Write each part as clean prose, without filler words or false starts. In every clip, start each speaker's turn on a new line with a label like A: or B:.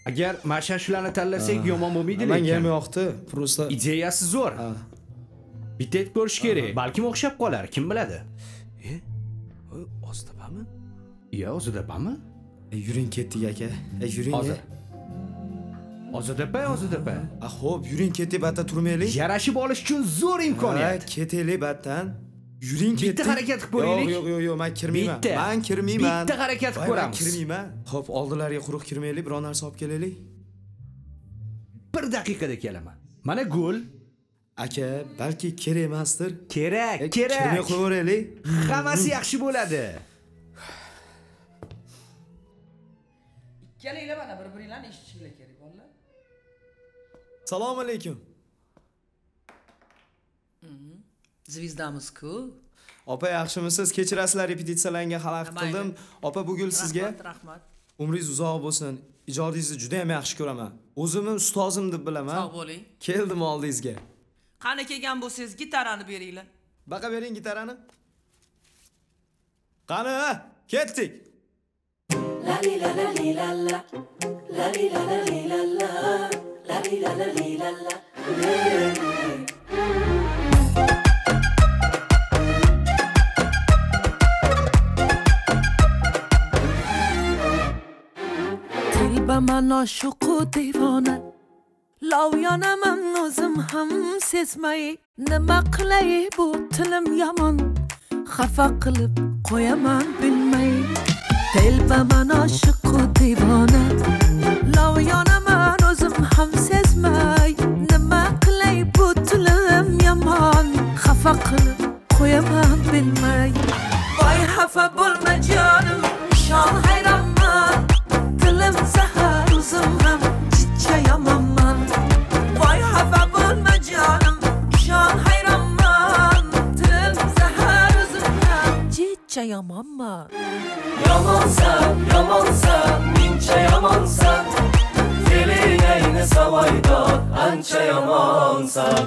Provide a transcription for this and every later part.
A: Agar mana shularni tanlasak yomon bo'lmaydi lekin.
B: Menga ham yoqdi. Prosta
A: Ideyasi zo'r. Bitta etib ko'rish kerak. Balkim o'xshab qolar, kim biladi.
B: Ozodapami?
A: Yo, Ozodapami?
B: Yuring ketdik aka. Yuring.
A: Hozir. Ozodapa.
B: Xo'p, yuring ketdik, batda turmaylik.
A: Yarashib olish uchun zo'r imkoniyat.
B: Ketaylik batdan. Yuring ketdik.
A: Bitta harakat qilib ko'raylik.
B: Yo'q, men kirmayman. Men kirmayman.
A: Bitta harakat qilib ko'ramiz.
B: Men kirmayman. Xo'p, oldilariga quruq kirmaylik, biror narsa olib kelaylik.
A: 1 daqiqada kelaman. Mana gol.
B: Aka, balki kerak emasdir.
A: Kerak.
B: Kirmay qo'yaveraylik.
A: Hammasi yaxshi bo'ladi.
C: Ikkalanglar mana bir-biringlarni eshitishinglar kerak, bolalar.
B: Assalomu alaykum.
C: Zvizdamiz-ku.
B: Opa, yaxshimisiz? Kechirasizlar, repetitsiyalarga xalaqit qildim. Opa, bugun sizga
C: Rahmat.
B: umringiz uzoq bo'lsin. Ijodingizni juda ham yaxshi ko'raman. O'zimni ustozim deb bilaman.
C: Sog' bo'ling.
B: Keldim oldingizga.
C: Qani kelgan bo'lsangiz, gitarani beringlar.
B: Baqa bering gitarani. Qani, ketdik.
D: La li la la li la la. La li la la li la la. La li la la li la la.
E: Dilbaman oshiqu devona, lovyanaman o'zim ham sezmay. Nima qilay bu tilim yomon, xafa qilib qo'yaman bilmay. Dilbaman oshiqu devona, lovyanaman o'zim ham sezmay. Nima qilay bu tilim yomon, xafa qilib qo'yaman bilmay. Voy xafa bo'lma jonim, shon hayronman. Dilim zahar, o'zim ham chicha yomonman. Voy xafa bo'lma jonim, shon hayronman. Dilim zahar, o'zim ham chicha yomonman.
D: Yomonsan, mincha yomonsan. Feeling ayni savoydor, ancha yomonsan.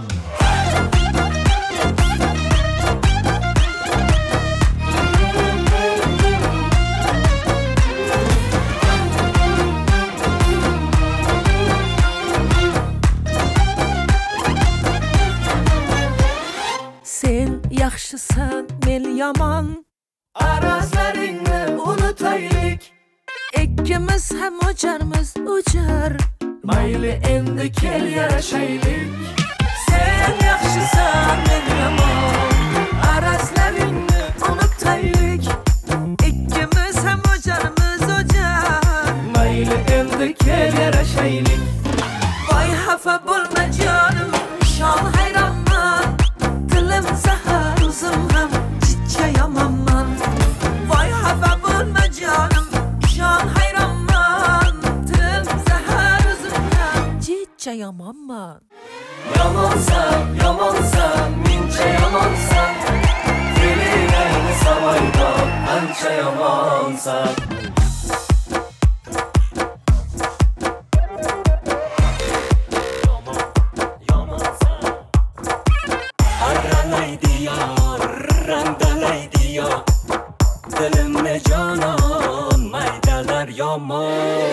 E: Sen yaxshisan, men yomon.
D: Arazlaringni unutaylik.
E: Ikkimiz ham o'jarmiz, o'jar.
D: Mayli endi kel yarashaylik. Sen yaxshisan, men yomon.
E: Arazlaringni unutaylik. Ikkimiz ham o'jarmiz, o'jar.
D: Mayli endi kel yarashaylik.
E: Voy xafa bo'lma jonim, shon hayronman. Dilim zahar, o'zim ham chicha yomonman. Voy xafa bo'lma jonim, shon hayronman. Dilim zahar, o'zim ham chicha yomonman.
D: Yomonsan, mincha yomonsan. Feeling ayni savoydor, ancha yomonsan. Dilimni jonon maydalar yomon.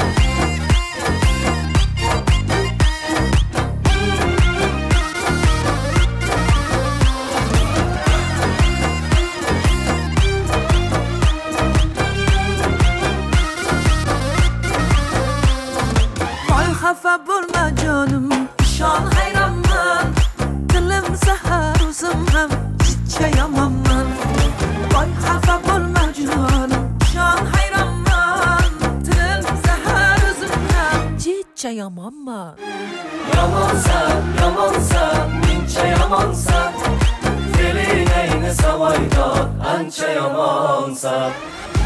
E: Voy xafa bo'lma jonim, shon hayronman. Dilim zahar, o'zim ham chicha yomonman. Voy xafa bo'lma jonim, shon hayronman. Dilim zahar, o'zim ham chicha yomonman.
D: Yomonsan, mincha yomonsan. Feeling ayni savoydor, ancha yomonsan.